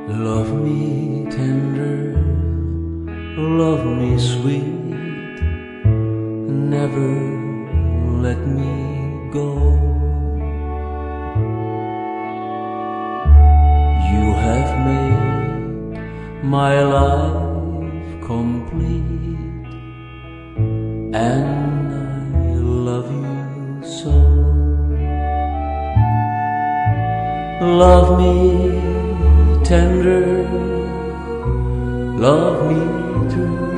Love me tender, love me sweet, never let me go. You have made my life complete, and I love you so. Love me tender, love me true,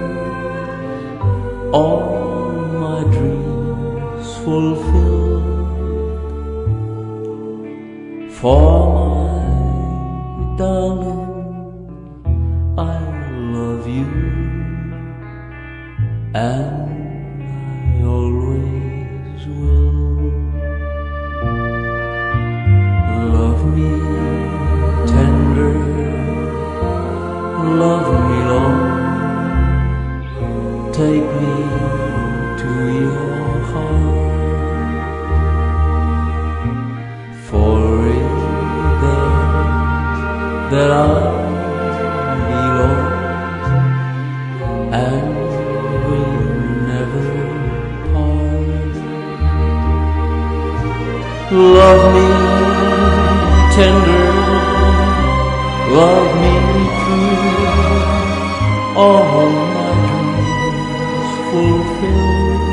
all my dreams fulfilled. For my darling, I love you, and I always will. Love me tender, love me long, take me to your heart, for it's there that I belong, and will never part. Love me tender, love me true, all my dreams fulfilled.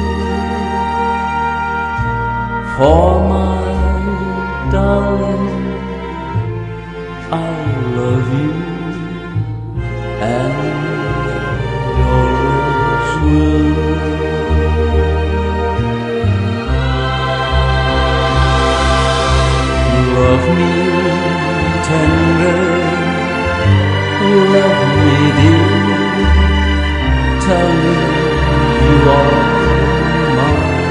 For my darling, I love you, and I always will. Love me tender, love me dear, tell me you are mine.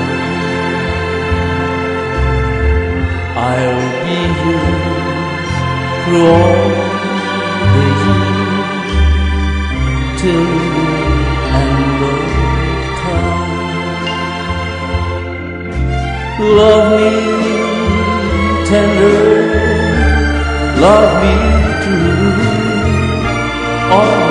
I'll be here through all the years, till the end of time. Love me tender, love me true, all